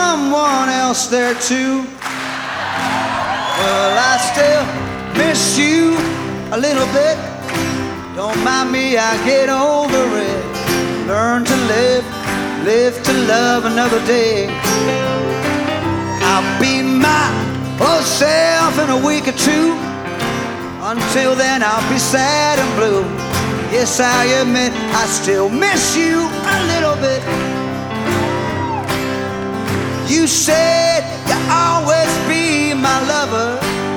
someone else there too. Well, I still miss you a little bit. Don't mind me, I get over it. Learn to live, live to love another day. I'll be my old self in a week or two. Until then I'll be sad and blue. Yes, I admit I still miss you a little bit. You said you'll always be my lover.